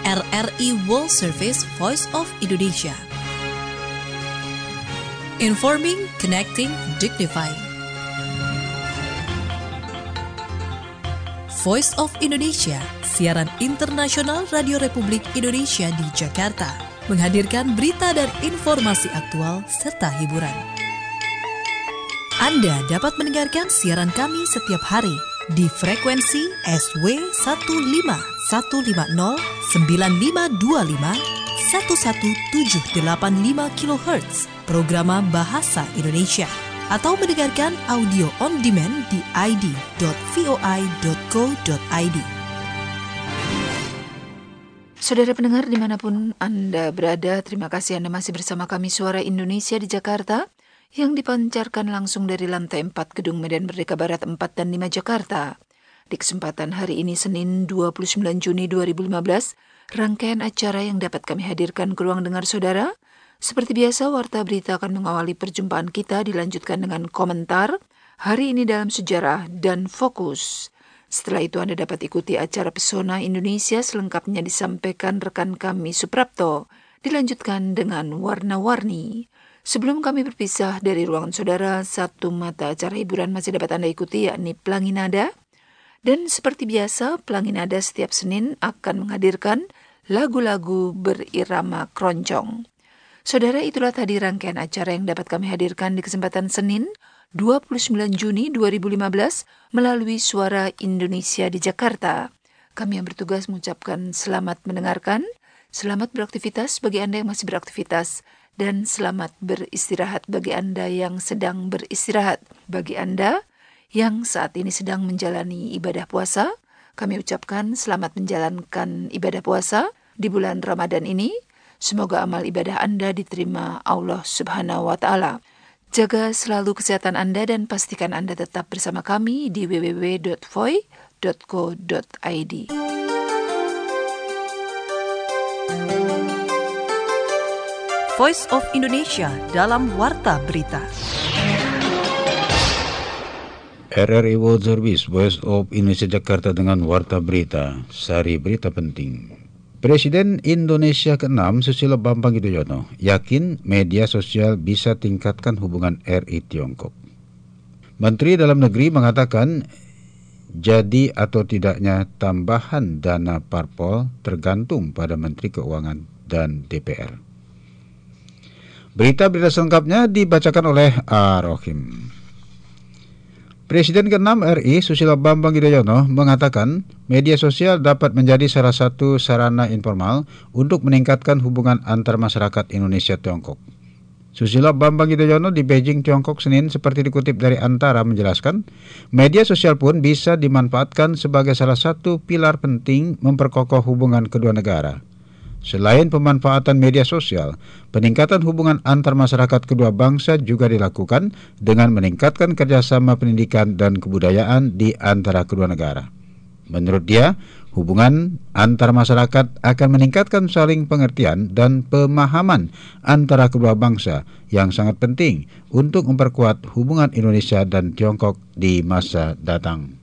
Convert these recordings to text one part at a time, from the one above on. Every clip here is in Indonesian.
RRI World Service Voice of Indonesia. Informing, connecting, dignifying. Voice of Indonesia, siaran internasional Radio Republik Indonesia di Jakarta, menghadirkan berita dan informasi aktual serta hiburan. Anda dapat mendengarkan siaran kami setiap hari di frekuensi SW 15150 9525 11785 kHz programa Bahasa Indonesia, atau mendengarkan audio on demand di id.voi.co.id. Saudara pendengar dimanapun Anda berada, terima kasih Anda masih bersama kami Suara Indonesia di Jakarta yang dipancarkan langsung dari lantai 4 Gedung Medan Merdeka Barat 4 dan 5 Jakarta. Di kesempatan hari ini Senin 29 Juni 2015, rangkaian acara yang dapat kami hadirkan ke ruang dengar saudara. Seperti biasa, Warta Berita akan mengawali perjumpaan kita, dilanjutkan dengan komentar hari ini dalam sejarah dan fokus. Setelah itu Anda dapat ikuti acara Pesona Indonesia, selengkapnya disampaikan rekan kami Suprapto, dilanjutkan dengan warna-warni. Sebelum kami berpisah dari ruangan saudara, satu mata acara hiburan masih dapat Anda ikuti, yakni Pelangi Nada. Dan seperti biasa, Pelangi Nada setiap Senin akan menghadirkan lagu-lagu berirama keroncong. Saudara, itulah tadi rangkaian acara yang dapat kami hadirkan di kesempatan Senin 29 Juni 2015 melalui Suara Indonesia di Jakarta. Kami yang bertugas mengucapkan selamat mendengarkan, selamat beraktivitas bagi Anda yang masih beraktivitas, dan selamat beristirahat bagi Anda yang sedang beristirahat. Bagi Anda yang saat ini sedang menjalani ibadah puasa, kami ucapkan selamat menjalankan ibadah puasa di bulan Ramadan ini. Semoga amal ibadah Anda diterima Allah Subhanahu wa Ta'ala. Jaga selalu kesehatan Anda dan pastikan Anda tetap bersama kami di www.voi.co.id. Voice of Indonesia dalam Warta Berita. RRI World Service Voice of Indonesia Jakarta dengan Warta Berita. Sari berita penting. Presiden Indonesia ke-6 Susilo Bambang Yudhoyono yakin media sosial bisa tingkatkan hubungan RI Tiongkok. Menteri Dalam Negeri mengatakan jadi atau tidaknya tambahan dana parpol tergantung pada Menteri Keuangan dan DPR. Berita-berita selengkapnya dibacakan oleh Ar-Rohim. Presiden ke-6 RI Susilo Bambang Yudhoyono mengatakan media sosial dapat menjadi salah satu sarana informal untuk meningkatkan hubungan antar masyarakat Indonesia-Tiongkok. Susilo Bambang Yudhoyono di Beijing, Tiongkok Senin seperti dikutip dari Antara menjelaskan, media sosial pun bisa dimanfaatkan sebagai salah satu pilar penting memperkokoh hubungan kedua negara. Selain pemanfaatan media sosial, peningkatan hubungan antar masyarakat kedua bangsa juga dilakukan dengan meningkatkan kerjasama pendidikan dan kebudayaan di antara kedua negara. Menurut dia, hubungan antar masyarakat akan meningkatkan saling pengertian dan pemahaman antara kedua bangsa yang sangat penting untuk memperkuat hubungan Indonesia dan Tiongkok di masa datang.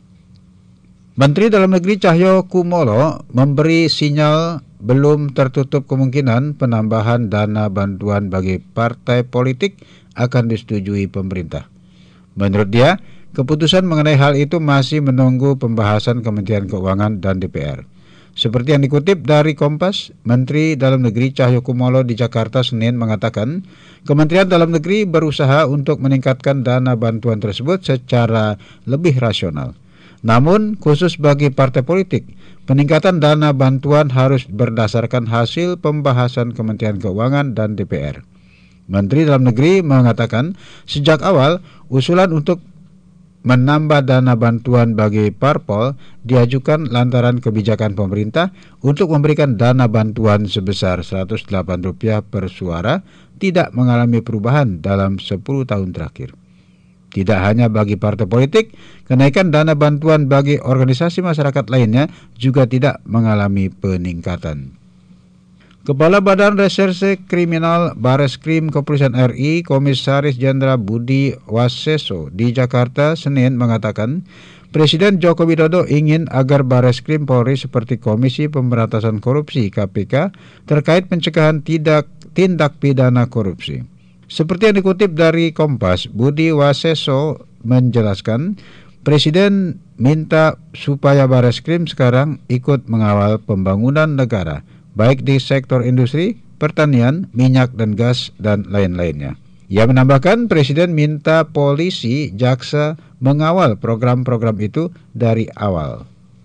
Menteri Dalam Negeri Cahyo Kumolo memberi sinyal belum tertutup kemungkinan penambahan dana bantuan bagi partai politik akan disetujui pemerintah. Menurut dia, keputusan mengenai hal itu masih menunggu pembahasan Kementerian Keuangan dan DPR. Seperti yang dikutip dari Kompas, Menteri Dalam Negeri Cahyo Kumolo di Jakarta Senin mengatakan, Kementerian Dalam Negeri berusaha untuk meningkatkan dana bantuan tersebut secara lebih rasional. Namun, khusus bagi partai politik, peningkatan dana bantuan harus berdasarkan hasil pembahasan Kementerian Keuangan dan DPR. Menteri Dalam Negeri mengatakan, sejak awal, usulan untuk menambah dana bantuan bagi parpol diajukan lantaran kebijakan pemerintah untuk memberikan dana bantuan sebesar Rp108 per suara tidak mengalami perubahan dalam 10 tahun terakhir. Tidak hanya bagi partai politik, kenaikan dana bantuan bagi organisasi masyarakat lainnya juga tidak mengalami peningkatan. Kepala Badan Reserse Kriminal Bareskrim Kepolisian RI, Komisaris Jenderal Budi Waseso di Jakarta Senin mengatakan, Presiden Joko Widodo ingin agar Bareskrim Polri seperti Komisi Pemberantasan Korupsi (KPK) terkait pencegahan tindak pidana korupsi. Seperti yang dikutip dari Kompas, Budi Waseso menjelaskan, Presiden minta supaya Bareskrim sekarang ikut mengawal pembangunan negara, baik di sektor industri, pertanian, minyak dan gas, dan lain-lainnya. Ia menambahkan Presiden minta polisi, jaksa mengawal program-program itu dari awal.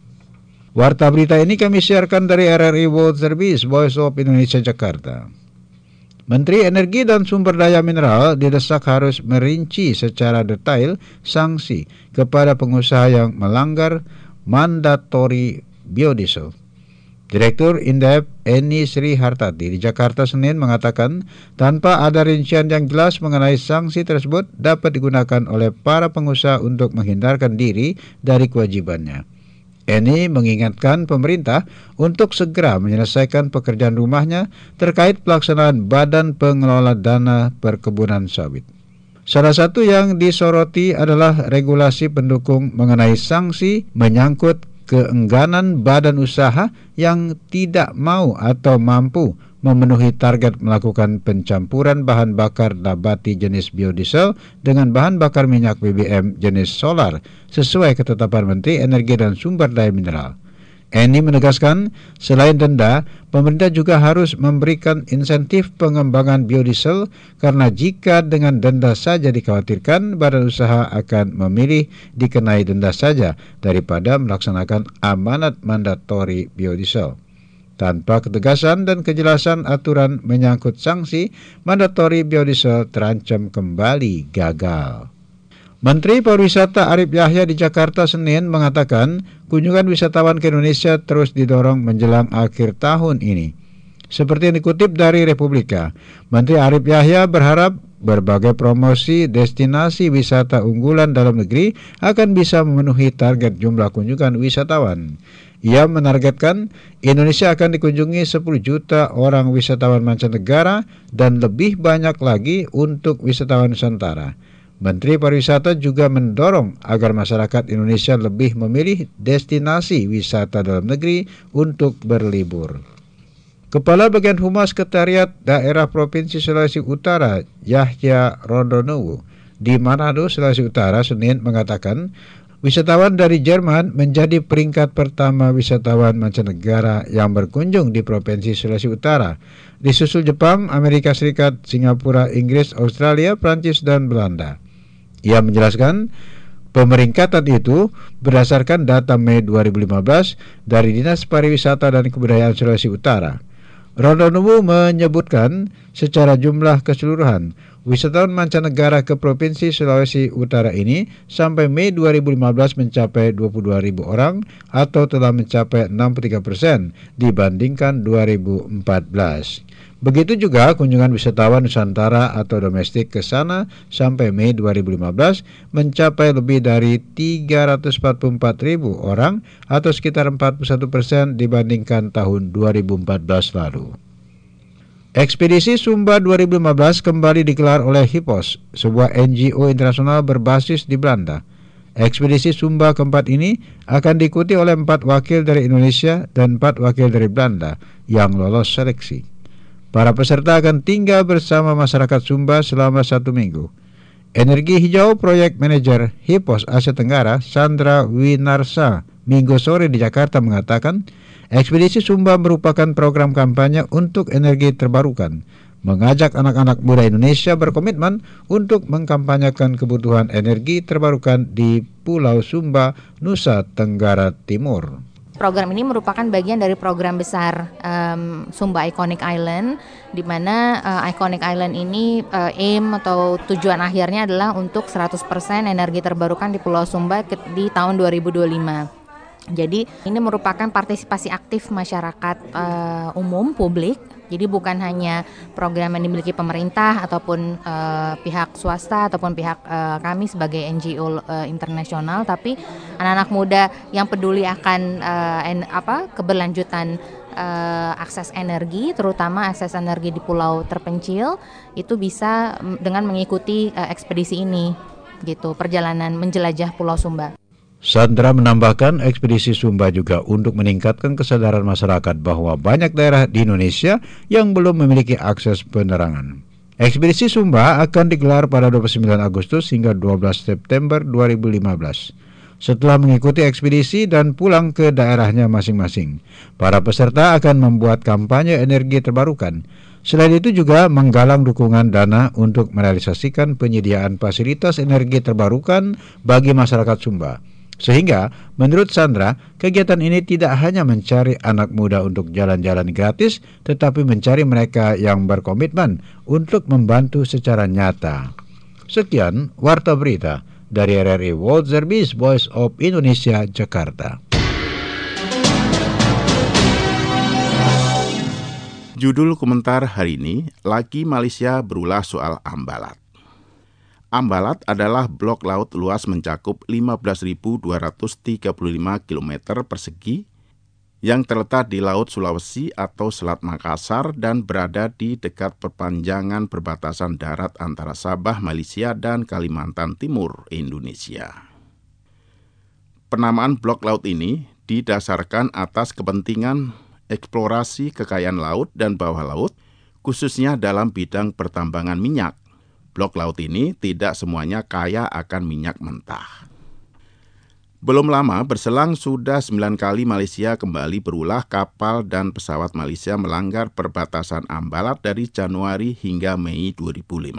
Warta berita ini kami siarkan dari RRI World Service, Voice of Indonesia, Jakarta. Menteri Energi dan Sumber Daya Mineral didesak harus merinci secara detail sanksi kepada pengusaha yang melanggar mandatori biodiesel. Direktur Indef Eni Sri Hartati di Jakarta Senin mengatakan tanpa ada rincian yang jelas mengenai sanksi tersebut dapat digunakan oleh para pengusaha untuk menghindarkan diri dari kewajibannya. Eni mengingatkan pemerintah untuk segera menyelesaikan pekerjaan rumahnya terkait pelaksanaan Badan Pengelola Dana Perkebunan Sawit. Salah satu yang disoroti adalah regulasi pendukung mengenai sanksi menyangkut keengganan badan usaha yang tidak mau atau mampu memenuhi target melakukan pencampuran bahan bakar nabati jenis biodiesel dengan bahan bakar minyak BBM jenis solar sesuai ketetapan Menteri Energi dan Sumber Daya Mineral. Eni menegaskan, selain denda, pemerintah juga harus memberikan insentif pengembangan biodiesel karena jika dengan denda saja dikhawatirkan badan usaha akan memilih dikenai denda saja daripada melaksanakan amanat mandatori biodiesel. Tanpa ketegasan dan kejelasan aturan menyangkut sanksi, mandatori biodiesel terancam kembali gagal. Menteri Pariwisata Arif Yahya di Jakarta Senin mengatakan kunjungan wisatawan ke Indonesia terus didorong menjelang akhir tahun ini. Seperti yang dikutip dari Republika, Menteri Arif Yahya berharap berbagai promosi destinasi wisata unggulan dalam negeri akan bisa memenuhi target jumlah kunjungan wisatawan. Ia menargetkan Indonesia akan dikunjungi 10 juta orang wisatawan mancanegara dan lebih banyak lagi untuk wisatawan Nusantara. Menteri Pariwisata juga mendorong agar masyarakat Indonesia lebih memilih destinasi wisata dalam negeri untuk berlibur. Kepala Bagian Humas Sekretariat Daerah Provinsi Sulawesi Utara, Yahya Rondonowo, di Manado, Sulawesi Utara, Senin mengatakan wisatawan dari Jerman menjadi peringkat pertama wisatawan mancanegara yang berkunjung di Provinsi Sulawesi Utara, disusul Jepang, Amerika Serikat, Singapura, Inggris, Australia, Prancis, dan Belanda. Ia menjelaskan pemeringkatan itu berdasarkan data Mei 2015 dari Dinas Pariwisata dan Kebudayaan Sulawesi Utara. Rondonowo menyebutkan secara jumlah keseluruhan wisatawan mancanegara ke Provinsi Sulawesi Utara ini sampai Mei 2015 mencapai 22.000 orang atau telah mencapai 63% dibandingkan 2014. Begitu juga kunjungan wisatawan Nusantara atau domestik ke sana sampai Mei 2015 mencapai lebih dari 344.000 orang atau sekitar 41% dibandingkan tahun 2014 lalu. Ekspedisi Sumba 2015 kembali digelar oleh HIPOS, sebuah NGO internasional berbasis di Belanda. Ekspedisi Sumba keempat ini akan diikuti oleh 4 wakil dari Indonesia dan 4 wakil dari Belanda yang lolos seleksi. Para peserta akan tinggal bersama masyarakat Sumba selama 1 minggu. Energi Hijau Proyek Manager HIPOS Asia Tenggara, Sandra Winarsa, Minggu sore di Jakarta mengatakan, ekspedisi Sumba merupakan program kampanye untuk energi terbarukan, mengajak anak-anak muda Indonesia berkomitmen untuk mengkampanyekan kebutuhan energi terbarukan di Pulau Sumba, Nusa Tenggara Timur. Program ini merupakan bagian dari program besar Sumba Iconic Island, di mana Iconic Island ini aim atau tujuan akhirnya adalah untuk 100% energi terbarukan di Pulau Sumba di tahun 2025. Jadi ini merupakan partisipasi aktif masyarakat umum, publik. Jadi bukan hanya program yang dimiliki pemerintah ataupun pihak swasta ataupun pihak kami sebagai NGO internasional, tapi anak-anak muda yang peduli akan keberlanjutan akses energi, terutama akses energi di pulau terpencil, itu bisa dengan mengikuti ekspedisi ini, gitu, perjalanan menjelajah Pulau Sumba. Sandra menambahkan ekspedisi Sumba juga untuk meningkatkan kesadaran masyarakat bahwa banyak daerah di Indonesia yang belum memiliki akses penerangan. Ekspedisi Sumba akan digelar pada 29 Agustus hingga 12 September 2015. Setelah mengikuti ekspedisi dan pulang ke daerahnya masing-masing, para peserta akan membuat kampanye energi terbarukan. Selain itu juga menggalang dukungan dana untuk merealisasikan penyediaan fasilitas energi terbarukan bagi masyarakat Sumba. Sehingga, menurut Sandra, kegiatan ini tidak hanya mencari anak muda untuk jalan-jalan gratis, tetapi mencari mereka yang berkomitmen untuk membantu secara nyata. Sekian Warta Berita dari RRI World Service Voice of Indonesia, Jakarta. Judul komentar hari ini, lagi Malaysia berulah soal Ambalat. Ambalat adalah blok laut luas mencakup 15.235 km persegi yang terletak di Laut Sulawesi atau Selat Makassar dan berada di dekat perpanjangan perbatasan darat antara Sabah, Malaysia dan Kalimantan Timur, Indonesia. Penamaan blok laut ini didasarkan atas kepentingan eksplorasi kekayaan laut dan bawah laut, khususnya dalam bidang pertambangan minyak. Blok laut ini tidak semuanya kaya akan minyak mentah. Belum lama berselang sudah 9 kali Malaysia kembali berulah kapal dan pesawat Malaysia melanggar perbatasan Ambalat dari Januari hingga Mei 2015.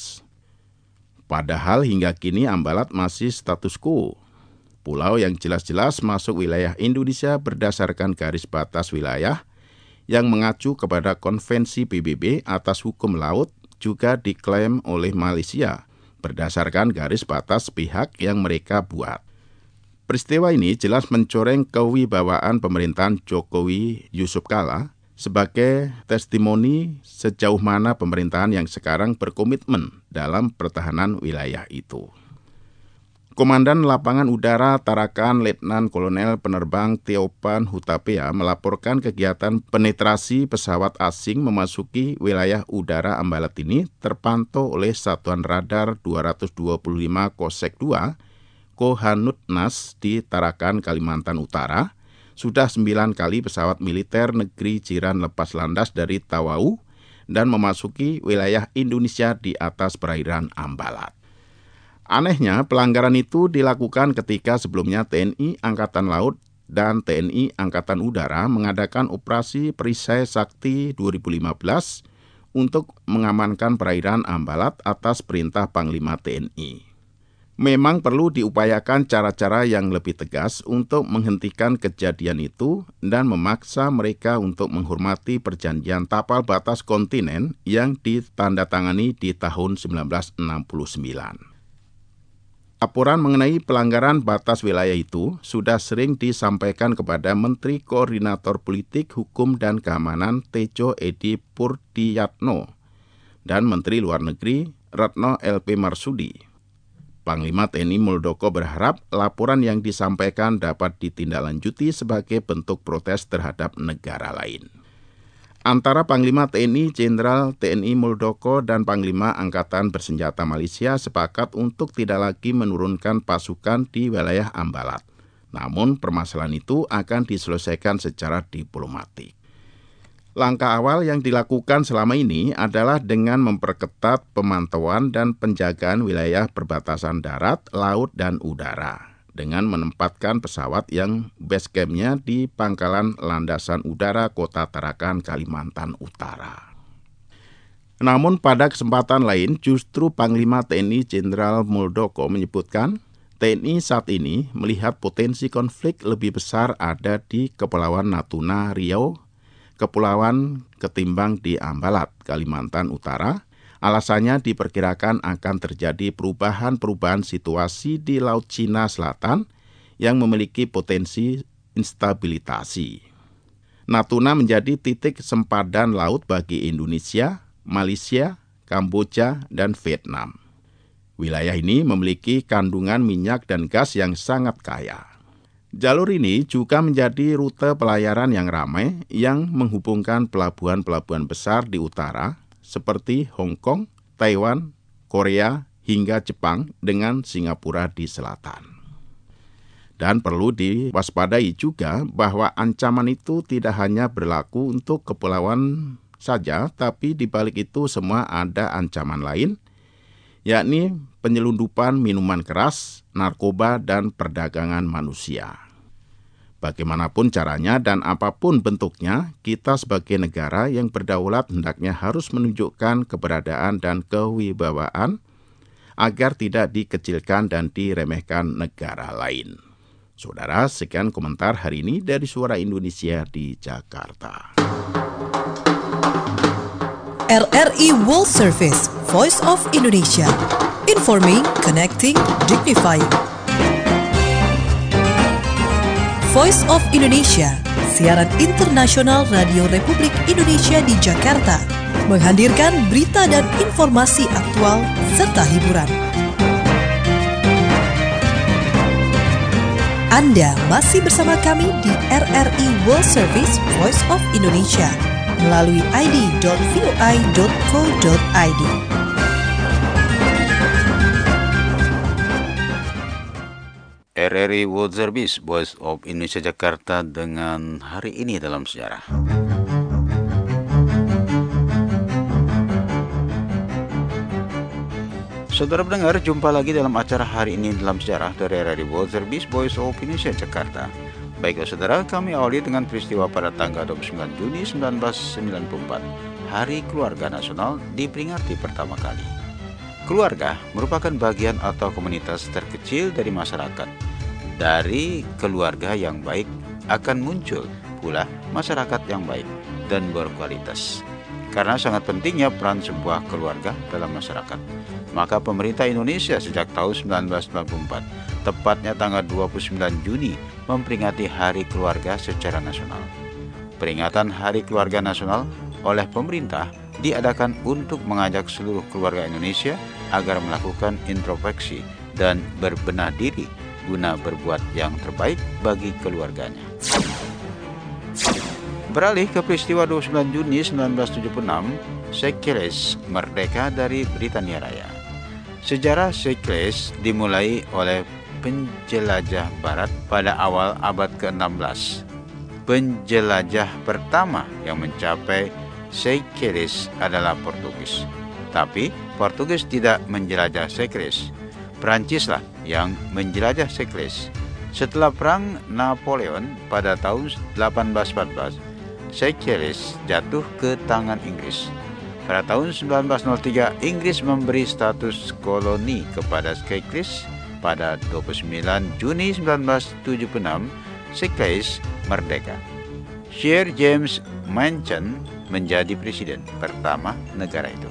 Padahal hingga kini Ambalat masih status quo. Pulau yang jelas-jelas masuk wilayah Indonesia berdasarkan garis batas wilayah yang mengacu kepada Konvensi PBB atas hukum laut juga diklaim oleh Malaysia berdasarkan garis batas pihak yang mereka buat. Peristiwa ini jelas mencoreng kewibawaan pemerintahan Jokowi Yusuf Kala sebagai testimoni sejauh mana pemerintahan yang sekarang berkomitmen dalam pertahanan wilayah itu. Komandan Lapangan Udara Tarakan Letnan Kolonel Penerbang Teopan Hutapea melaporkan kegiatan penetrasi pesawat asing memasuki wilayah udara Ambalat ini terpantau oleh Satuan Radar 225 Kosek 2 Kohanutnas di Tarakan, Kalimantan Utara. Sudah 9 kali pesawat militer negeri jiran lepas landas dari Tawau dan memasuki wilayah Indonesia di atas perairan Ambalat. Anehnya, pelanggaran itu dilakukan ketika sebelumnya TNI Angkatan Laut dan TNI Angkatan Udara mengadakan operasi Perisai Sakti 2015 untuk mengamankan perairan Ambalat atas perintah Panglima TNI. Memang perlu diupayakan cara-cara yang lebih tegas untuk menghentikan kejadian itu dan memaksa mereka untuk menghormati perjanjian tapal batas kontinen yang ditandatangani di tahun 1969. Laporan mengenai pelanggaran batas wilayah itu sudah sering disampaikan kepada Menteri Koordinator Politik, Hukum, dan Keamanan Tejo Edi Purdiyatno dan Menteri Luar Negeri Retno LP Marsudi. Panglima TNI Muldoko berharap laporan yang disampaikan dapat ditindaklanjuti sebagai bentuk protes terhadap negara lain. Antara Panglima TNI Jenderal TNI Muldoko dan Panglima Angkatan Bersenjata Malaysia sepakat untuk tidak lagi menurunkan pasukan di wilayah Ambalat. Namun permasalahan itu akan diselesaikan secara diplomatik. Langkah awal yang dilakukan selama ini adalah dengan memperketat pemantauan dan penjagaan wilayah perbatasan darat, laut, dan udara, dengan menempatkan pesawat yang base camp-nya di Pangkalan Landasan Udara Kota Tarakan, Kalimantan Utara. Namun pada kesempatan lain, justru Panglima TNI Jenderal Muldoko menyebutkan TNI saat ini melihat potensi konflik lebih besar ada di Kepulauan Natuna Riau, Kepulauan ketimbang di Ambalat, Kalimantan Utara. Alasannya diperkirakan akan terjadi perubahan-perubahan situasi di Laut Cina Selatan yang memiliki potensi instabilitasi. Natuna menjadi titik sempadan laut bagi Indonesia, Malaysia, Kamboja, dan Vietnam. Wilayah ini memiliki kandungan minyak dan gas yang sangat kaya. Jalur ini juga menjadi rute pelayaran yang ramai yang menghubungkan pelabuhan-pelabuhan besar di utara seperti Hong Kong, Taiwan, Korea, hingga Jepang dengan Singapura di selatan. Dan perlu diwaspadai juga bahwa ancaman itu tidak hanya berlaku untuk kepulauan saja, tapi di balik itu semua ada ancaman lain, yakni penyelundupan minuman keras, narkoba, dan perdagangan manusia. Bagaimanapun caranya dan apapun bentuknya, kita sebagai negara yang berdaulat hendaknya harus menunjukkan keberadaan dan kewibawaan agar tidak dikecilkan dan diremehkan negara lain. Saudara, sekian komentar hari ini dari Suara Indonesia di Jakarta. RRI World Service, Voice of Indonesia. Informing, connecting, dignifying. Voice of Indonesia, siaran internasional Radio Republik Indonesia di Jakarta, menghadirkan berita dan informasi aktual serta hiburan. Anda masih bersama kami di RRI World Service Voice of Indonesia melalui id.voi.co.id. RRI World Service Voice of Indonesia Jakarta dengan hari ini dalam sejarah. Saudara pendengar, jumpa lagi dalam acara hari ini dalam sejarah dari RRI World Service Voice of Indonesia Jakarta. Baiklah saudara, kami awali dengan peristiwa pada tanggal 29 Juni 1994. Hari Keluarga Nasional diperingati pertama kali. Keluarga merupakan bagian atau komunitas terkecil dari masyarakat. Dari keluarga yang baik akan muncul pula masyarakat yang baik dan berkualitas. Karena sangat pentingnya peran sebuah keluarga dalam masyarakat, maka pemerintah Indonesia sejak tahun 1994, tepatnya tanggal 29 Juni, memperingati Hari Keluarga secara nasional. Peringatan Hari Keluarga Nasional oleh pemerintah diadakan untuk mengajak seluruh keluarga Indonesia agar melakukan introspeksi dan berbenah diri guna berbuat yang terbaik bagi keluarganya. Beralih ke peristiwa 29 Juni 1976, Seychelles merdeka dari Britania Raya. Sejarah Seychelles dimulai oleh penjelajah barat pada awal abad ke-16. Penjelajah pertama yang mencapai Seychelles adalah Portugis. Tapi Portugis tidak menjelajah Seychelles. Perancislah yang menjelajah Seychelles. Setelah Perang Napoleon pada tahun 1814, Seychelles jatuh ke tangan Inggris. Pada tahun 1903, Inggris memberi status koloni kepada Seychelles. Pada 29 Juni 1976, Seychelles merdeka. Sir James Madison menjadi presiden pertama negara itu.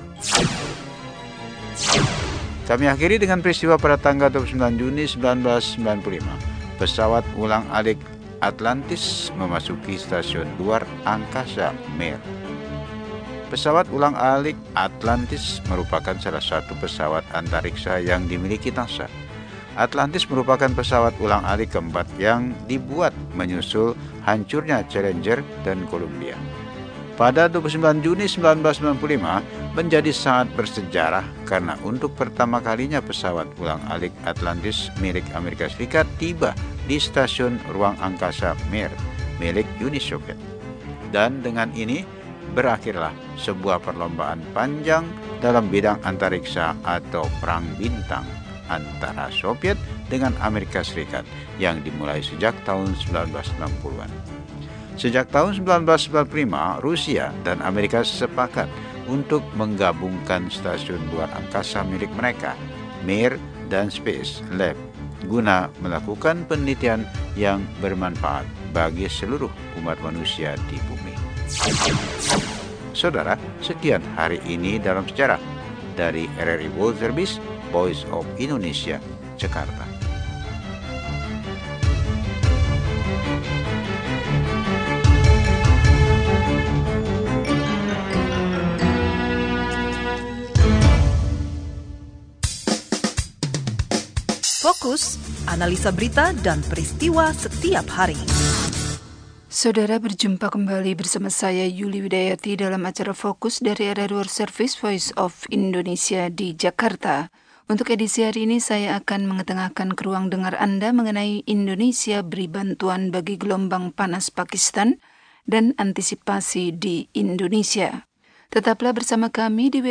Kami akhiri dengan peristiwa pada tanggal 29 Juni 1995. Pesawat ulang-alik Atlantis memasuki stasiun luar angkasa Mir. Pesawat ulang-alik Atlantis merupakan salah satu pesawat antariksa yang dimiliki NASA. Atlantis merupakan pesawat ulang-alik keempat yang dibuat menyusul hancurnya Challenger dan Columbia. Pada 29 Juni 1995 menjadi sangat bersejarah karena untuk pertama kalinya pesawat ulang-alik Atlantis milik Amerika Serikat tiba di stasiun ruang angkasa Mir milik Uni Soviet. Dan dengan ini berakhirlah sebuah perlombaan panjang dalam bidang antariksa atau perang bintang antara Soviet dengan Amerika Serikat yang dimulai sejak tahun 1960-an. Sejak tahun 1995, Rusia dan Amerika sepakat untuk menggabungkan stasiun luar angkasa milik mereka, Mir dan Space Lab, guna melakukan penelitian yang bermanfaat bagi seluruh umat manusia di bumi. Saudara, sekian hari ini dalam sejarah dari RRI World Service Voice of Indonesia, Jakarta. Fokus, analisa berita dan peristiwa setiap hari. Saudara, berjumpa kembali bersama saya Yuli Widayati dalam acara Fokus dari RRI World Service Voice of Indonesia di Jakarta. Untuk edisi hari ini saya akan mengetengahkan ke ruang dengar Anda mengenai Indonesia beri bantuan bagi gelombang panas Pakistan dan antisipasi di Indonesia. Tetaplah bersama kami di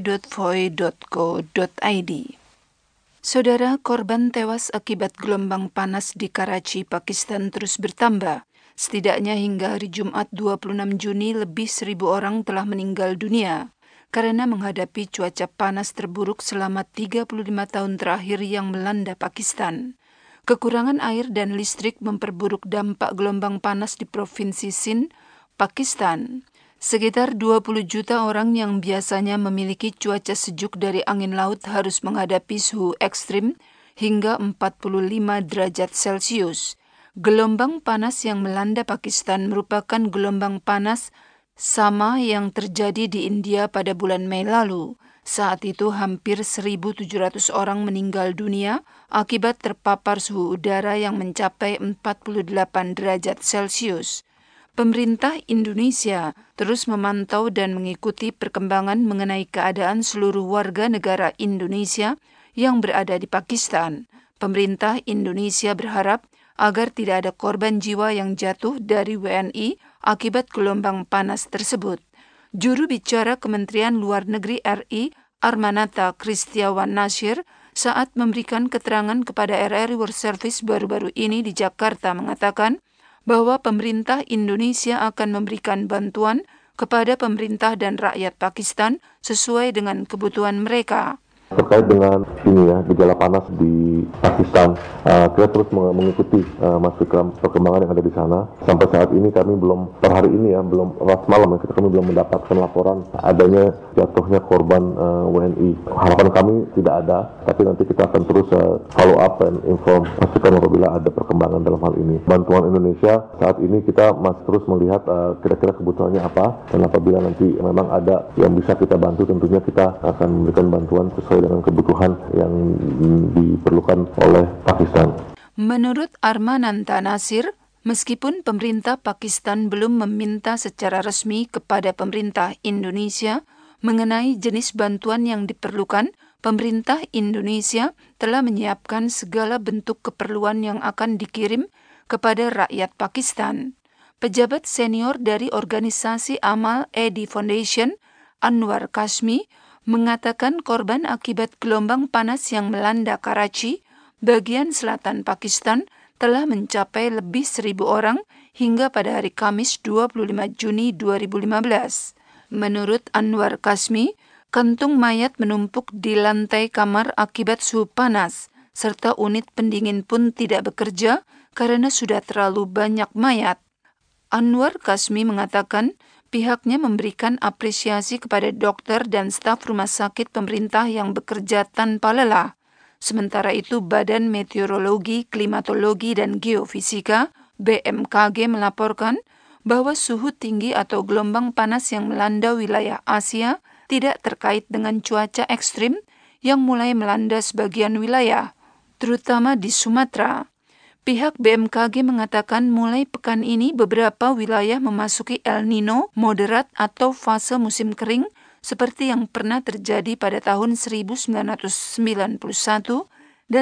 www.voi.co.id. Saudara, korban tewas akibat gelombang panas di Karachi, Pakistan terus bertambah. Setidaknya hingga hari Jumat 26 Juni lebih 1.000 orang telah meninggal dunia karena menghadapi cuaca panas terburuk selama 35 tahun terakhir yang melanda Pakistan. Kekurangan air dan listrik memperburuk dampak gelombang panas di Provinsi Sindh, Pakistan. Sekitar 20 juta orang yang biasanya memiliki cuaca sejuk dari angin laut harus menghadapi suhu ekstrim hingga 45 derajat Celcius. Gelombang panas yang melanda Pakistan merupakan gelombang panas sama yang terjadi di India pada bulan Mei lalu. Saat itu hampir 1.700 orang meninggal dunia akibat terpapar suhu udara yang mencapai 48 derajat Celcius. Pemerintah Indonesia terus memantau dan mengikuti perkembangan mengenai keadaan seluruh warga negara Indonesia yang berada di Pakistan. Pemerintah Indonesia berharap agar tidak ada korban jiwa yang jatuh dari WNI akibat gelombang panas tersebut. Juru bicara Kementerian Luar Negeri RI, Armanata Kristiawan Nasir, saat memberikan keterangan kepada RRI World Service baru-baru ini di Jakarta mengatakan bahwa pemerintah Indonesia akan memberikan bantuan kepada pemerintah dan rakyat Pakistan sesuai dengan kebutuhan mereka. Terkait dengan ini gejala panas di Pakistan, kita terus mengikuti perkembangan yang ada di sana. Sampai saat ini kami belum, per hari ini belum, semalam kami belum mendapatkan laporan adanya jatuhnya korban WNI. Harapan kami tidak ada, tapi nanti kita akan terus follow up dan pastikan apabila ada perkembangan dalam hal ini. Bantuan Indonesia saat ini kita masih terus melihat kira-kira kebutuhannya apa, dan apabila nanti memang ada yang bisa kita bantu, tentunya kita akan memberikan bantuan sesuai dengan kebutuhan yang diperlukan oleh Pakistan. Menurut Armananta Nasir, meskipun pemerintah Pakistan belum meminta secara resmi kepada pemerintah Indonesia mengenai jenis bantuan yang diperlukan, pemerintah Indonesia telah menyiapkan segala bentuk keperluan yang akan dikirim kepada rakyat Pakistan. Pejabat senior dari organisasi amal Edi Foundation, Anwar Kashmi, mengatakan korban akibat gelombang panas yang melanda Karachi, bagian selatan Pakistan, telah mencapai lebih 1.000 orang hingga pada hari Kamis 25 Juni 2015. Menurut Anwar Kashmi, kantung mayat menumpuk di lantai kamar akibat suhu panas, serta unit pendingin pun tidak bekerja karena sudah terlalu banyak mayat. Anwar Kashmi mengatakan pihaknya memberikan apresiasi kepada dokter dan staf rumah sakit pemerintah yang bekerja tanpa lelah. Sementara itu, Badan Meteorologi, Klimatologi, dan Geofisika (BMKG) melaporkan bahwa suhu tinggi atau gelombang panas yang melanda wilayah Asia tidak terkait dengan cuaca ekstrim yang mulai melanda sebagian wilayah, terutama di Sumatera. Pihak BMKG mengatakan mulai pekan ini beberapa wilayah memasuki El Nino moderat atau fase musim kering seperti yang pernah terjadi pada tahun 1991 dan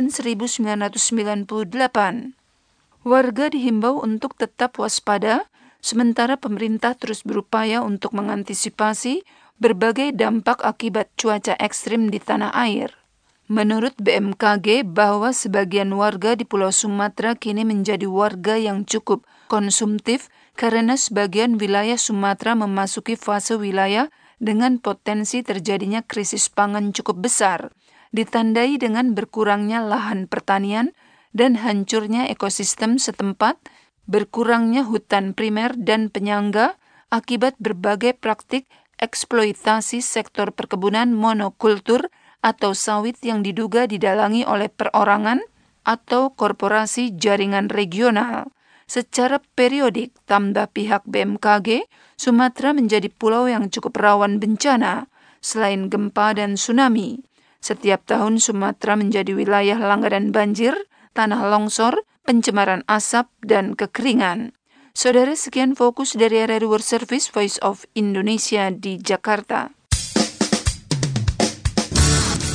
1998. Warga dihimbau untuk tetap waspada, sementara pemerintah terus berupaya untuk mengantisipasi berbagai dampak akibat cuaca ekstrim di tanah air. Menurut BMKG bahwa sebagian warga di Pulau Sumatera kini menjadi warga yang cukup konsumtif karena sebagian wilayah Sumatera memasuki fase wilayah dengan potensi terjadinya krisis pangan cukup besar, ditandai dengan berkurangnya lahan pertanian dan hancurnya ekosistem setempat, berkurangnya hutan primer dan penyangga akibat berbagai praktik eksploitasi sektor perkebunan monokultur atau sawit yang diduga didalangi oleh perorangan atau korporasi jaringan regional. Secara periodik, tambah pihak BMKG, Sumatera menjadi pulau yang cukup rawan bencana, selain gempa dan tsunami. Setiap tahun Sumatera menjadi wilayah langganan banjir, tanah longsor, pencemaran asap, dan kekeringan. Saudara, sekian fokus dari RRI World Service Voice of Indonesia di Jakarta.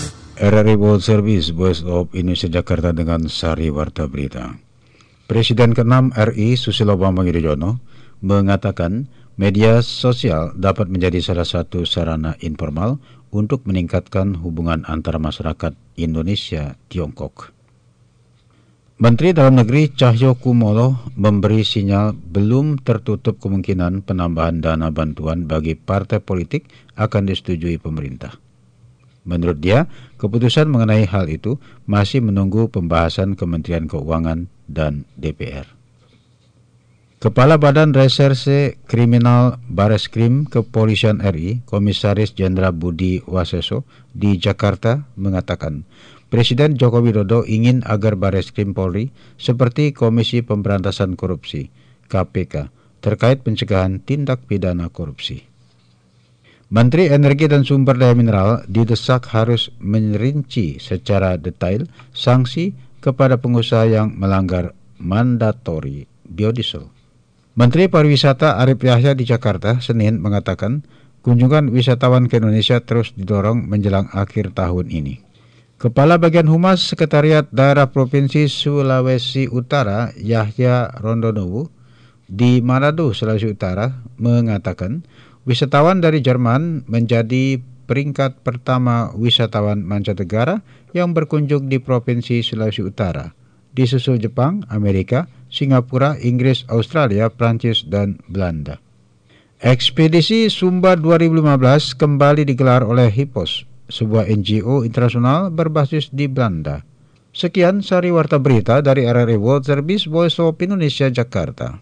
RRI World Service Voice of Indonesia Jakarta dengan Sari Warta Berita. Presiden ke-6 RI Susilo Bambang Yudhoyono mengatakan media sosial dapat menjadi salah satu sarana informal untuk meningkatkan hubungan antara masyarakat Indonesia-Tiongkok. Menteri Dalam Negeri Cahyokumolo memberi sinyal belum tertutup kemungkinan penambahan dana bantuan bagi partai politik akan disetujui pemerintah. Menurut dia, keputusan mengenai hal itu masih menunggu pembahasan Kementerian Keuangan dan DPR. Kepala Badan Reserse Kriminal Bareskrim Kepolisian RI, Komisaris Jenderal Budi Waseso di Jakarta mengatakan, Presiden Joko Widodo ingin agar Bareskrim Polri seperti Komisi Pemberantasan Korupsi (KPK) terkait pencegahan tindak pidana korupsi. Menteri Energi dan Sumber Daya Mineral didesak harus merinci secara detail sanksi kepada pengusaha yang melanggar mandatori biodiesel. Menteri Pariwisata Arif Yahya di Jakarta Senin mengatakan kunjungan wisatawan ke Indonesia terus didorong menjelang akhir tahun ini. Kepala Bagian Humas Sekretariat Daerah Provinsi Sulawesi Utara Yahya Rondonowo di Manado, Sulawesi Utara mengatakan wisatawan dari Jerman menjadi peringkat pertama wisatawan mancanegara yang berkunjung di Provinsi Sulawesi Utara, disusul Jepang, Amerika, Singapura, Inggris, Australia, Prancis, dan Belanda. Ekspedisi Sumba 2015 kembali digelar oleh HIPOS, sebuah NGO internasional berbasis di Belanda. Sekian Sari Warta Berita dari RRI World Service Voice of Indonesia Jakarta.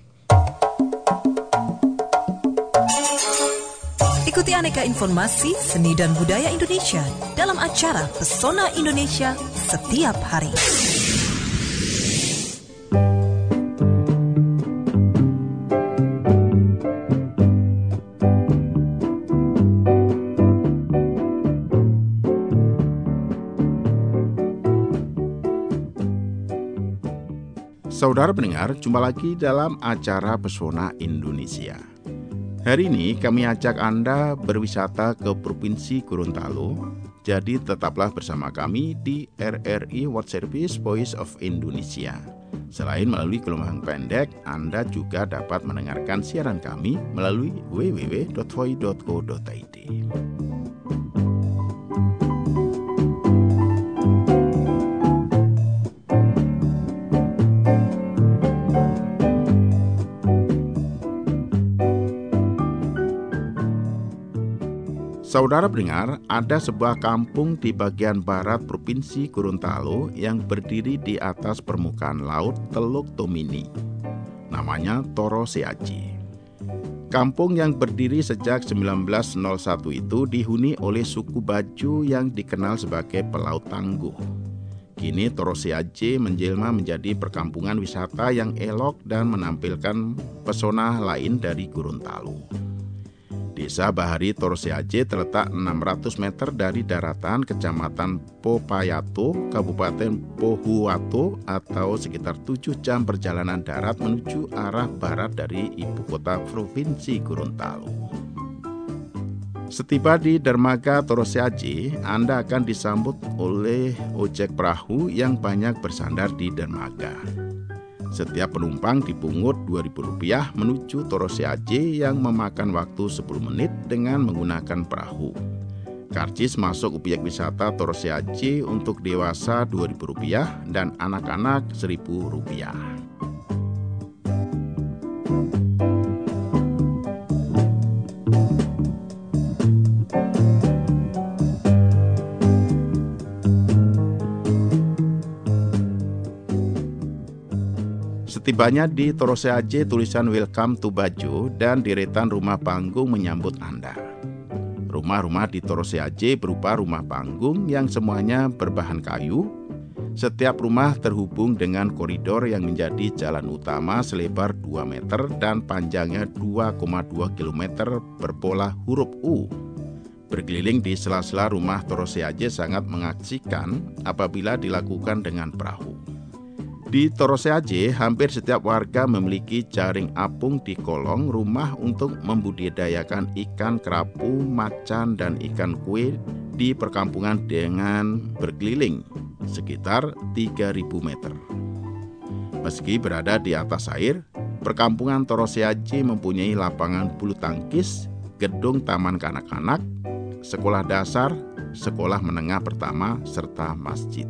Ikuti aneka informasi seni dan budaya Indonesia dalam acara Pesona Indonesia setiap hari. Saudara pendengar, jumpa lagi dalam acara Pesona Indonesia. Hari ini kami ajak Anda berwisata ke Provinsi Gorontalo. Jadi tetaplah bersama kami di RRI World Service Voice of Indonesia. Selain melalui gelombang pendek, Anda juga dapat mendengarkan siaran kami melalui www.voi.co.id. Saudara pendengar, ada sebuah kampung di bagian barat Provinsi Gorontalo yang berdiri di atas permukaan laut Teluk Tomini. Namanya Toro Seaji. Kampung yang berdiri sejak 1901 itu dihuni oleh suku Baju yang dikenal sebagai pelaut tangguh. Kini Toro Seaji menjelma menjadi perkampungan wisata yang elok dan menampilkan pesona lain dari Gorontalo. Desa Bahari Toro Seaji terletak 600 meter dari daratan Kecamatan Popayato, Kabupaten Pohuwato atau sekitar 7 jam perjalanan darat menuju arah barat dari ibu kota Provinsi Gorontalo. Setiba di dermaga Toro Seaji, Anda akan disambut oleh ojek perahu yang banyak bersandar di dermaga. Setiap penumpang dipungut Rp2.000 menuju Toro Seaji yang memakan waktu 10 menit dengan menggunakan perahu. Karcis masuk objek wisata Toro Seaji untuk dewasa Rp2.000 dan anak-anak Rp1.000. Setibanya di Toro Seaji, tulisan Welcome to Bajo dan deretan rumah panggung menyambut Anda. Rumah-rumah di Toro Seaji berupa rumah panggung yang semuanya berbahan kayu. Setiap rumah terhubung dengan koridor yang menjadi jalan utama selebar 2 meter dan panjangnya 2,2 km berpola huruf U. Berkeliling di sela-sela rumah Toro Seaji sangat mengasihkan apabila dilakukan dengan perahu. Di Toroseaje, hampir setiap warga memiliki jaring apung di kolong rumah untuk membudidayakan ikan kerapu, macan, dan ikan kue di perkampungan dengan berkeliling sekitar 3.000 meter. Meski berada di atas air, perkampungan Toroseaje mempunyai lapangan bulu tangkis, gedung taman kanak-kanak, sekolah dasar, sekolah menengah pertama, serta masjid.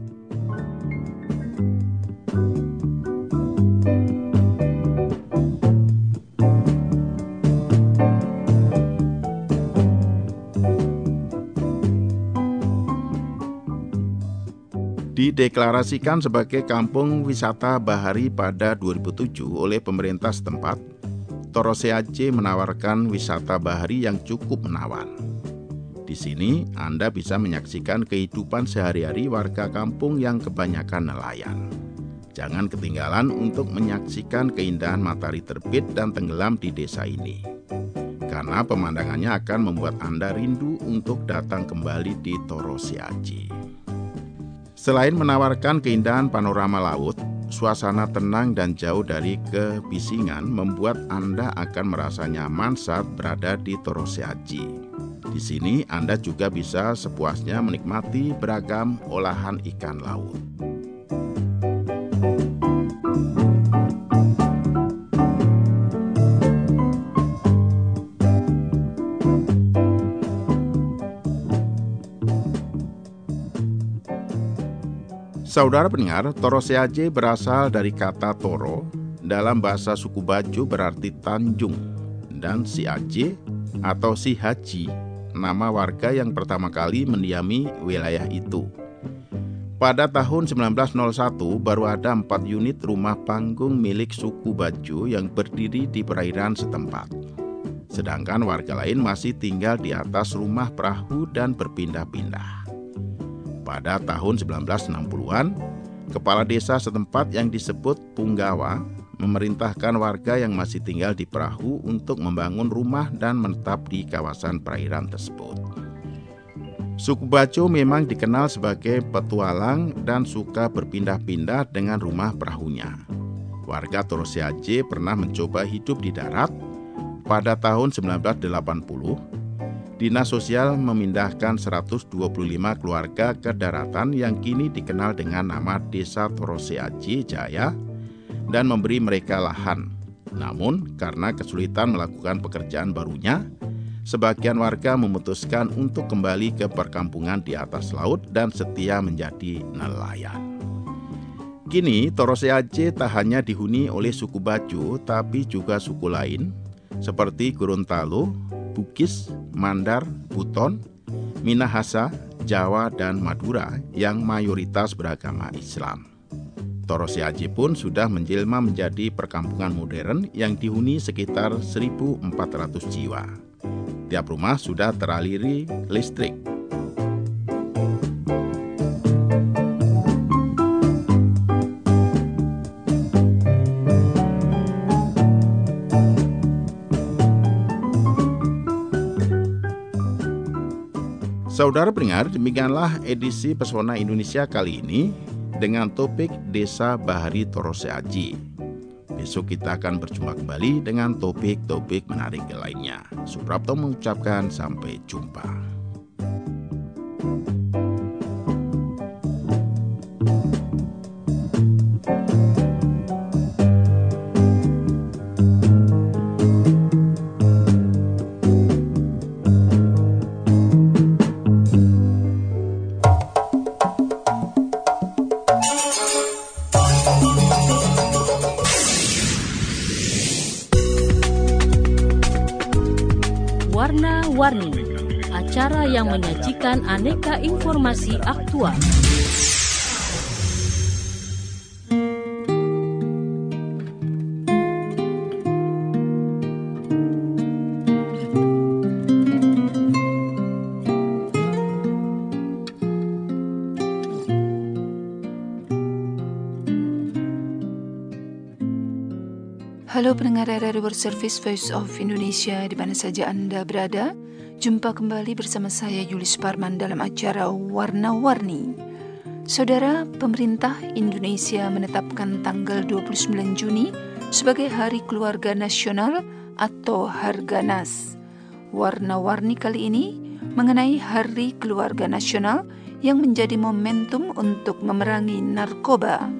Dideklarasikan sebagai kampung wisata bahari pada 2007 oleh pemerintah setempat, Toroseaje menawarkan wisata bahari yang cukup menawan. Di sini Anda bisa menyaksikan kehidupan sehari-hari warga kampung yang kebanyakan nelayan. Jangan ketinggalan untuk menyaksikan keindahan matahari terbit dan tenggelam di desa ini, karena pemandangannya akan membuat Anda rindu untuk datang kembali di Toroseaje. Selain menawarkan keindahan panorama laut, suasana tenang dan jauh dari kebisingan membuat Anda akan merasa nyaman saat berada di Toroseaje. Di sini Anda juga bisa sepuasnya menikmati beragam olahan ikan laut. Saudara pendengar, Toroseaje berasal dari kata Toro, dalam bahasa suku Bajo berarti Tanjung, dan Siaje atau Sihaji, nama warga yang pertama kali mendiami wilayah itu. Pada tahun 1901 baru ada 4 unit rumah panggung milik suku Bajo yang berdiri di perairan setempat. Sedangkan warga lain masih tinggal di atas rumah perahu dan berpindah-pindah. Pada tahun 1960-an, kepala desa setempat yang disebut Punggawa memerintahkan warga yang masih tinggal di perahu untuk membangun rumah dan menetap di kawasan perairan tersebut. Suku Bajo memang dikenal sebagai petualang dan suka berpindah-pindah dengan rumah perahunya. Warga Toroseaje pernah mencoba hidup di darat. Pada tahun 1980, Dinas Sosial memindahkan 125 keluarga ke daratan yang kini dikenal dengan nama Desa Toroseaje Jaya dan memberi mereka lahan. Namun, karena kesulitan melakukan pekerjaan barunya, sebagian warga memutuskan untuk kembali ke perkampungan di atas laut dan setia menjadi nelayan. Kini, Toroseaje tak hanya dihuni oleh suku Bajo, tapi juga suku lain seperti Gorontalo, Bugis, Mandar, Buton, Minahasa, Jawa, dan Madura yang mayoritas beragama Islam. Toroseaje pun sudah menjelma menjadi perkampungan modern yang dihuni sekitar 1.400 jiwa. Tiap rumah sudah teraliri listrik. Saudara pendengar, demikianlah edisi Pesona Indonesia kali ini dengan topik Desa Bahari Toroseaje. Besok kita akan berjumpa kembali dengan topik-topik menarik lainnya. Suprapto mengucapkan sampai jumpa. Warna-Warni, acara yang menyajikan aneka informasi aktual. Halo pendengar RRI World Service Voice of Indonesia di mana saja Anda berada. Jumpa kembali bersama saya Yulis Parman dalam acara Warna-Warni. Saudara, pemerintah Indonesia menetapkan tanggal 29 Juni sebagai Hari Keluarga Nasional atau Harganas. Warna-warni kali ini mengenai Hari Keluarga Nasional yang menjadi momentum untuk memerangi narkoba.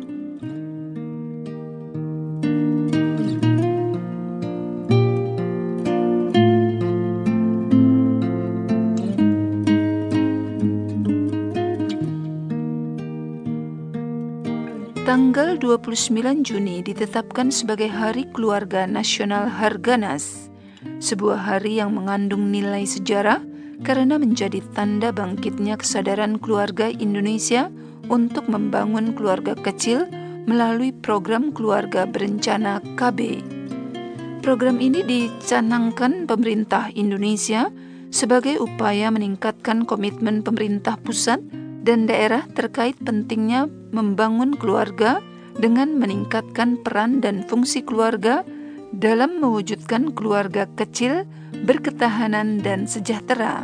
Tanggal 29 Juni ditetapkan sebagai Hari Keluarga Nasional Harganas, sebuah hari yang mengandung nilai sejarah karena menjadi tanda bangkitnya kesadaran keluarga Indonesia untuk membangun keluarga kecil melalui program Keluarga Berencana KB. Program ini dicanangkan pemerintah Indonesia sebagai upaya meningkatkan komitmen pemerintah pusat dan daerah terkait pentingnya membangun keluarga dengan meningkatkan peran dan fungsi keluarga dalam mewujudkan keluarga kecil, berketahanan dan sejahtera.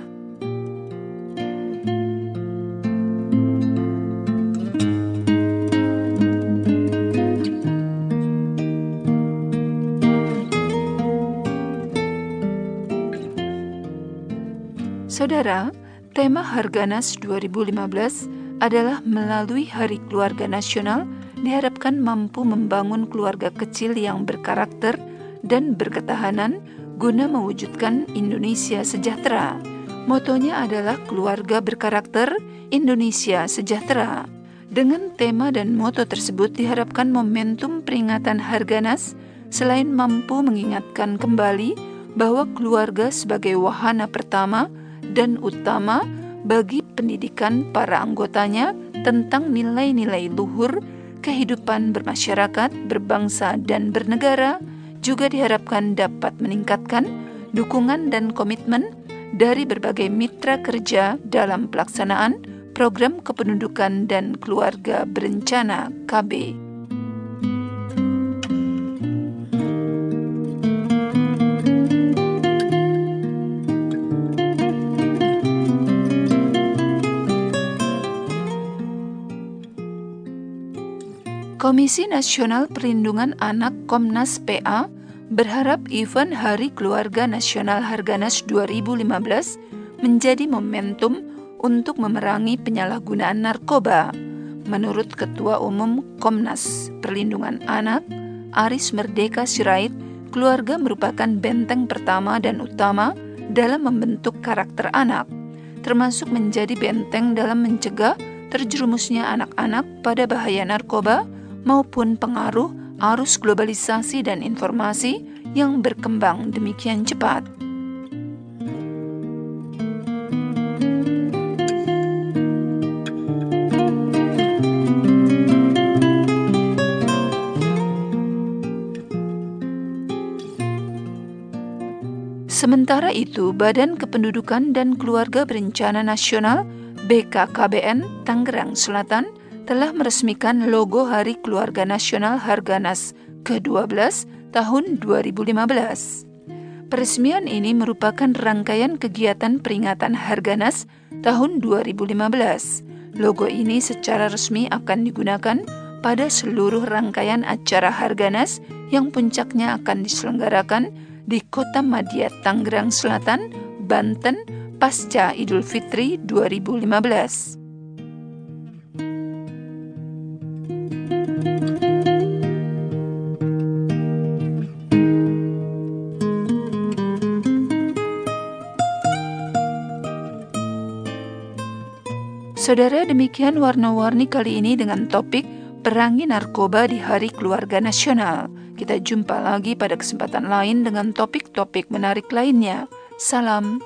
Saudara, tema Harganas 2015 adalah melalui Hari Keluarga Nasional diharapkan mampu membangun keluarga kecil yang berkarakter dan berketahanan guna mewujudkan Indonesia sejahtera. Motonya adalah Keluarga Berkarakter, Indonesia Sejahtera. Dengan tema dan moto tersebut diharapkan momentum peringatan Harganas selain mampu mengingatkan kembali bahwa keluarga sebagai wahana pertama dan utama bagi pendidikan para anggotanya tentang nilai-nilai luhur, kehidupan bermasyarakat, berbangsa, dan bernegara, juga diharapkan dapat meningkatkan dukungan dan komitmen dari berbagai mitra kerja dalam pelaksanaan program kependudukan dan keluarga berencana KB. Komisi Nasional Perlindungan Anak Komnas PA berharap event Hari Keluarga Nasional Harganas 2015 menjadi momentum untuk memerangi penyalahgunaan narkoba. Menurut Ketua Umum Komnas Perlindungan Anak, Aris Merdeka Sirait, keluarga merupakan benteng pertama dan utama dalam membentuk karakter anak, termasuk menjadi benteng dalam mencegah terjerumusnya anak-anak pada bahaya narkoba maupun pengaruh arus globalisasi dan informasi yang berkembang demikian cepat. Sementara itu, Badan Kependudukan dan Keluarga Berencana Nasional BKKBN Tangerang Selatan telah meresmikan logo Hari Keluarga Nasional Harganas ke-12 tahun 2015. Peresmian ini merupakan rangkaian kegiatan peringatan Harganas tahun 2015. Logo ini secara resmi akan digunakan pada seluruh rangkaian acara Harganas yang puncaknya akan diselenggarakan di Kota Madia, Tangerang Selatan, Banten, pasca Idul Fitri 2015. Saudara, demikian warna-warni kali ini dengan topik Perangi Narkoba di Hari Keluarga Nasional. Kita jumpa lagi pada kesempatan lain dengan topik-topik menarik lainnya. Salam.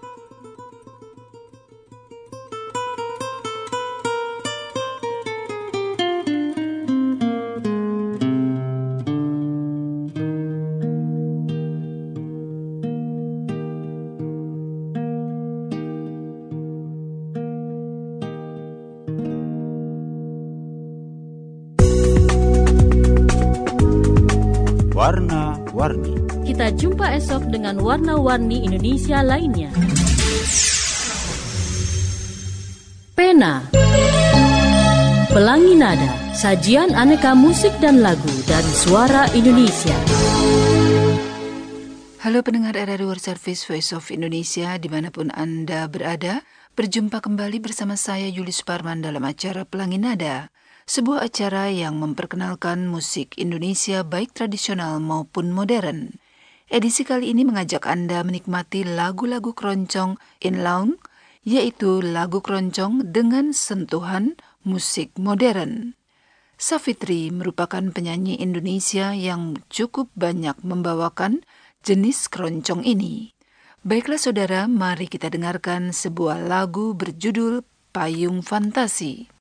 Warna-warni. Kita jumpa esok dengan warna-warni Indonesia lainnya. Pena. Pelangi Nada, sajian aneka musik dan lagu dari Suara Indonesia. Halo pendengar RRI World Service Voice of Indonesia dimanapun Anda berada, berjumpa kembali bersama saya Yuli Suparman dalam acara Pelangi Nada, sebuah acara yang memperkenalkan musik Indonesia baik tradisional maupun modern. Edisi kali ini mengajak Anda menikmati lagu-lagu keroncong inlaung, yaitu lagu keroncong dengan sentuhan musik modern. Safitri merupakan penyanyi Indonesia yang cukup banyak membawakan jenis keroncong ini. Baiklah saudara, mari kita dengarkan sebuah lagu berjudul Payung Fantasi.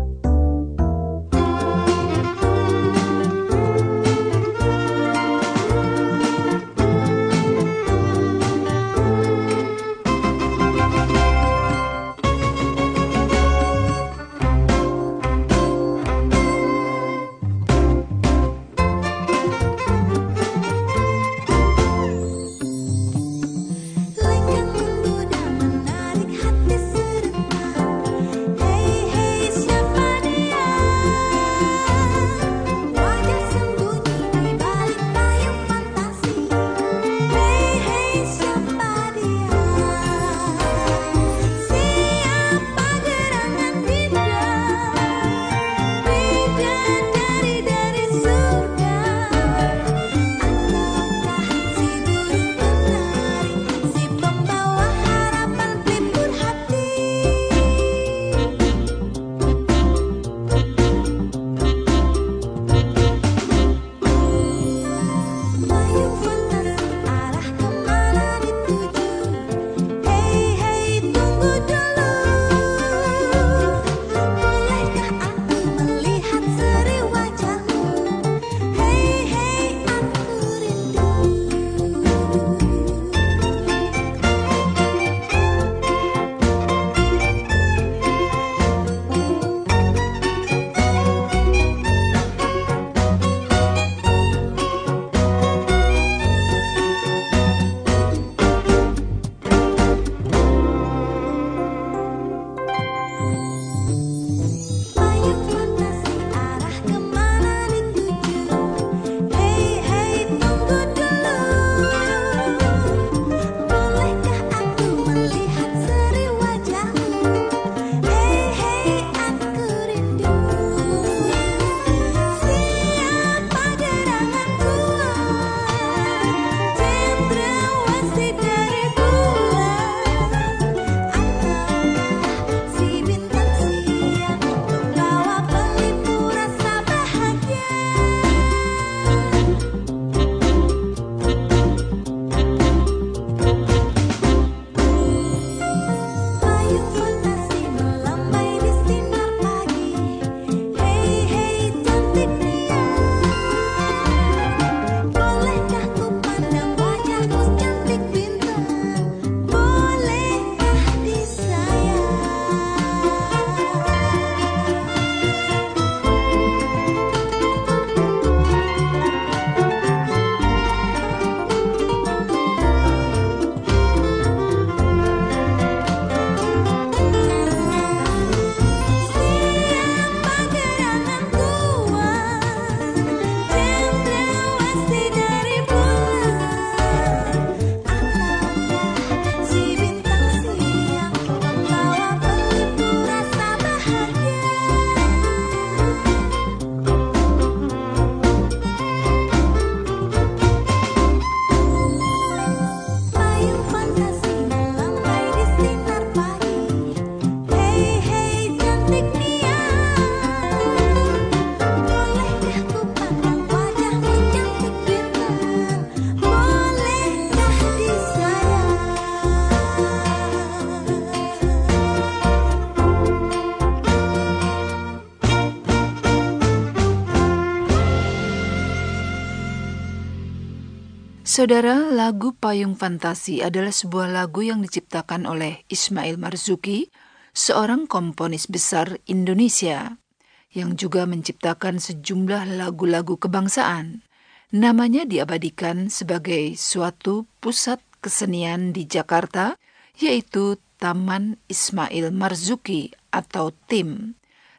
Saudara, lagu Payung Fantasi adalah sebuah lagu yang diciptakan oleh Ismail Marzuki, seorang komponis besar Indonesia, yang juga menciptakan sejumlah lagu-lagu kebangsaan. Namanya diabadikan sebagai suatu pusat kesenian di Jakarta, yaitu Taman Ismail Marzuki atau TIM.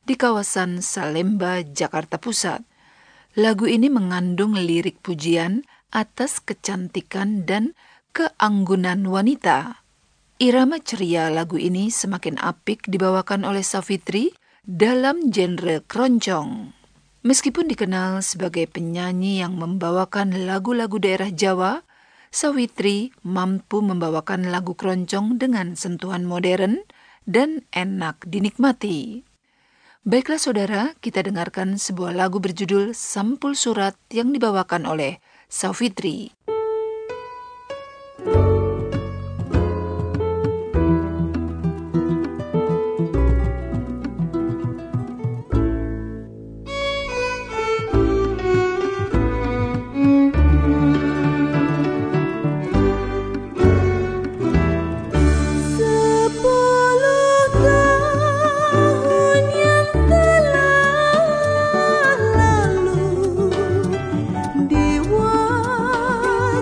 di kawasan Salemba, Jakarta Pusat. Lagu ini mengandung lirik pujian atas kecantikan dan keanggunan wanita. Irama ceria lagu ini semakin apik dibawakan oleh Safitri dalam genre keroncong. Meskipun dikenal sebagai penyanyi yang membawakan lagu-lagu daerah Jawa, Safitri mampu membawakan lagu keroncong dengan sentuhan modern dan enak dinikmati. Baiklah saudara, kita dengarkan sebuah lagu berjudul Sampul Surat yang dibawakan oleh Safitri. Di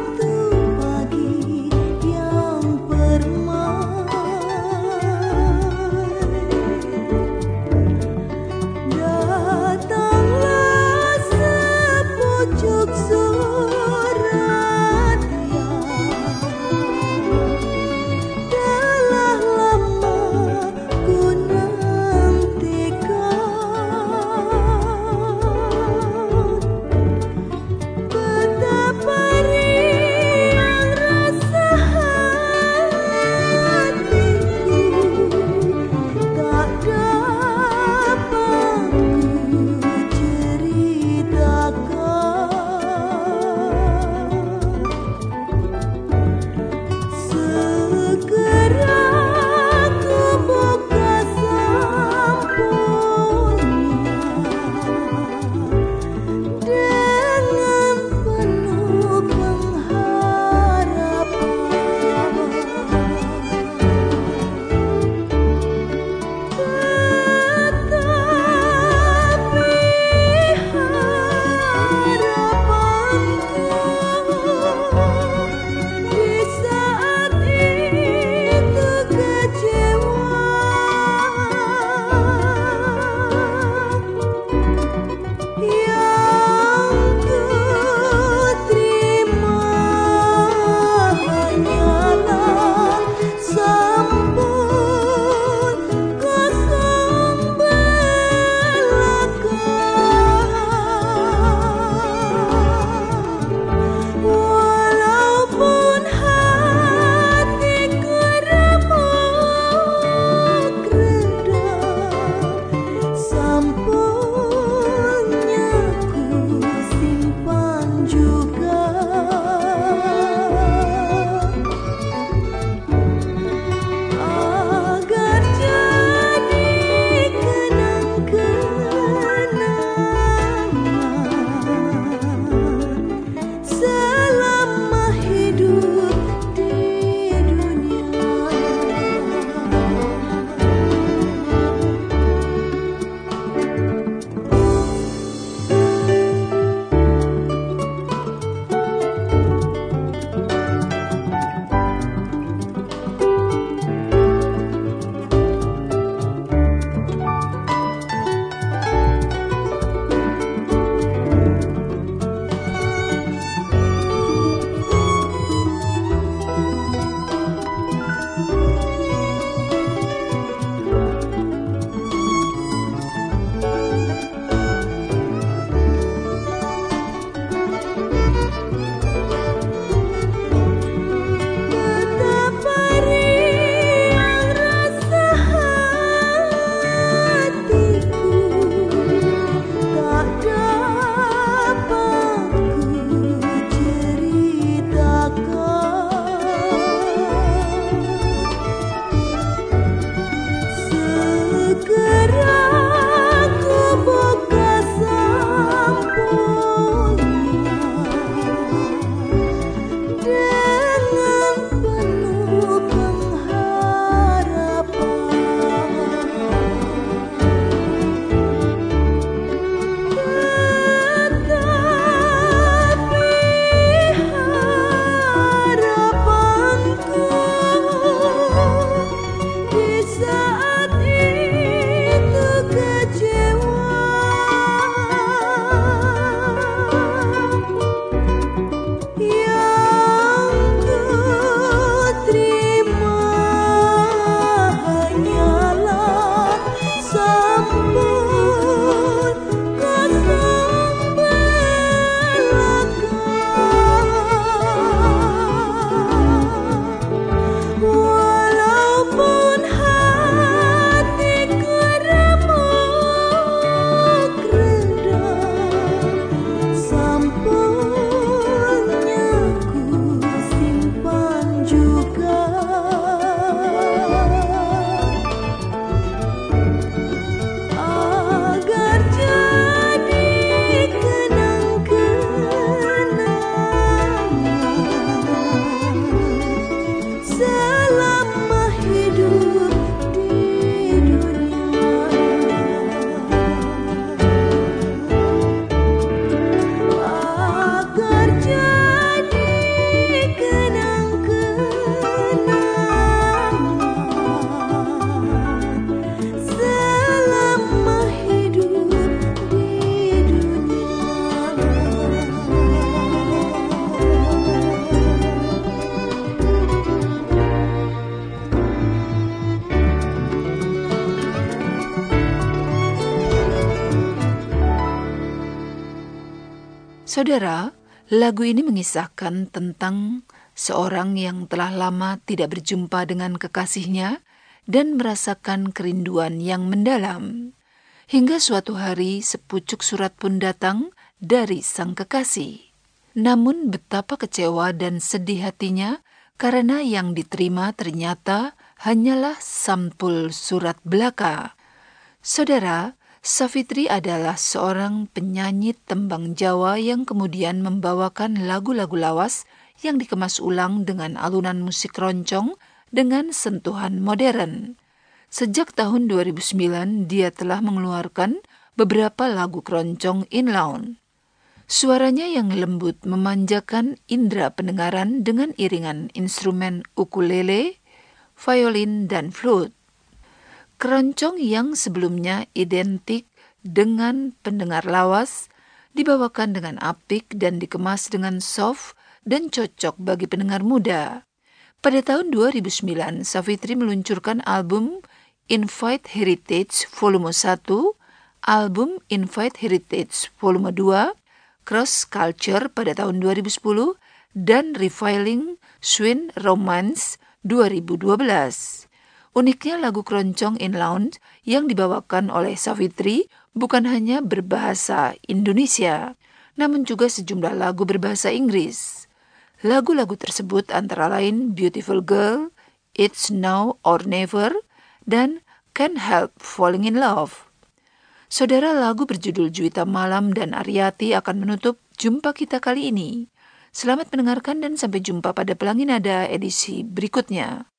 Saudara, lagu ini mengisahkan tentang seorang yang telah lama tidak berjumpa dengan kekasihnya dan merasakan kerinduan yang mendalam. Hingga suatu hari sepucuk surat pun datang dari sang kekasih. Namun betapa kecewa dan sedih hatinya karena yang diterima ternyata hanyalah sampul surat belaka. Saudara, Savitri adalah seorang penyanyi tembang Jawa yang kemudian membawakan lagu-lagu lawas yang dikemas ulang dengan alunan musik roncong dengan sentuhan modern. Sejak tahun 2009, dia telah mengeluarkan beberapa lagu keroncong inlaun. Suaranya yang lembut memanjakan indera pendengaran dengan iringan instrumen ukulele, violin, dan flute. Keroncong yang sebelumnya identik dengan pendengar lawas, dibawakan dengan apik dan dikemas dengan soft dan cocok bagi pendengar muda. Pada tahun 2009, Savitri meluncurkan album Invite Heritage Volume 1, album Invite Heritage Volume 2, Cross Culture pada tahun 2010, dan Reviling Swing Romance 2012. Uniknya lagu keroncong inlaun yang dibawakan oleh Savitri bukan hanya berbahasa Indonesia, namun juga sejumlah lagu berbahasa Inggris. Lagu-lagu tersebut antara lain Beautiful Girl, It's Now or Never, dan Can't Help Falling in Love. Saudara, lagu berjudul Juwita Malam dan Ariati akan menutup jumpa kita kali ini. Selamat mendengarkan dan sampai jumpa pada Pelangi Nada edisi berikutnya.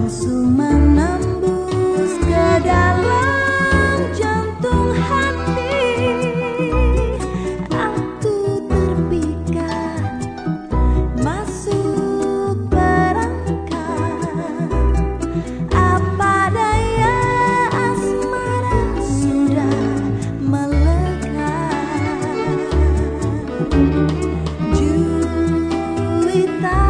langsung menembus ke dalam jantung hati. Aku terpikat masuk perangkap. Apa daya asmara sudah melekat. Juwita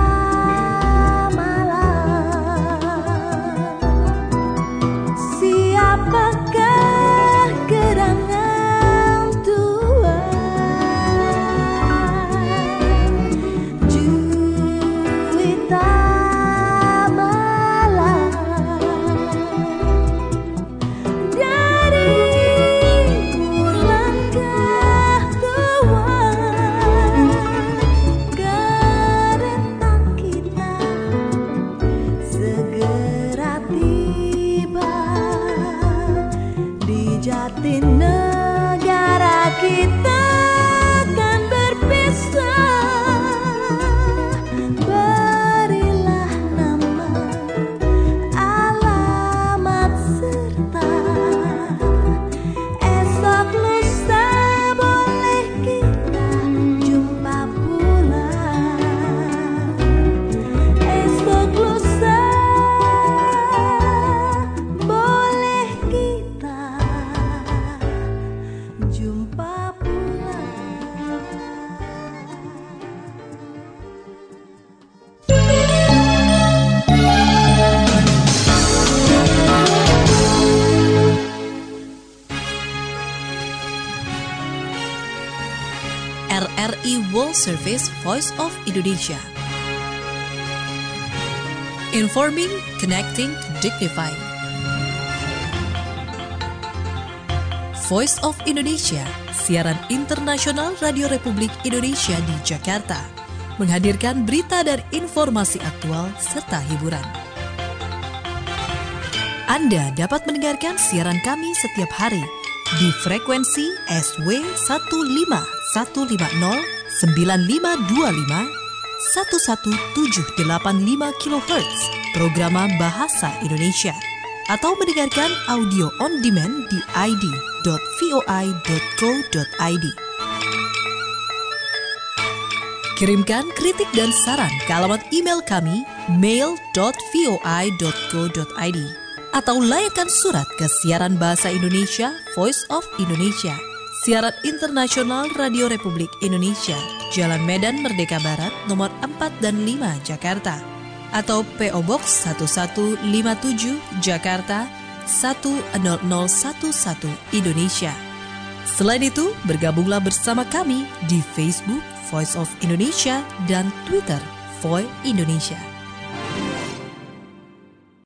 apakah gerangan Tuhan? Juwita malam dari langkah Tuhan, kereta kita segera tiba di Jatinegara. Kita akan berpisah. Berilah nama, alamat serta esok lusa boleh kita jumpa pula. Esok lusa boleh kita jumpa pula. RRI World Service Voice of Indonesia. Informing, connecting, dignifying. Voice of Indonesia, siaran internasional Radio Republik Indonesia di Jakarta, menghadirkan berita dan informasi aktual serta hiburan. Anda dapat mendengarkan siaran kami setiap hari di frekuensi SW 15150 9525 11785 kHz Programa Bahasa Indonesia, atau mendengarkan audio on demand di id.voi.co.id. Kirimkan kritik dan saran ke alamat email kami mail.voi.co.id atau layangkan surat ke Siaran Bahasa Indonesia Voice of Indonesia, siaran internasional Radio Republik Indonesia, Jalan Medan Merdeka Barat, nomor 4 dan 5, Jakarta, atau PO Box 1157, Jakarta 10011, Indonesia. Selain itu, bergabunglah bersama kami di Facebook Voice of Indonesia dan Twitter Voi Indonesia.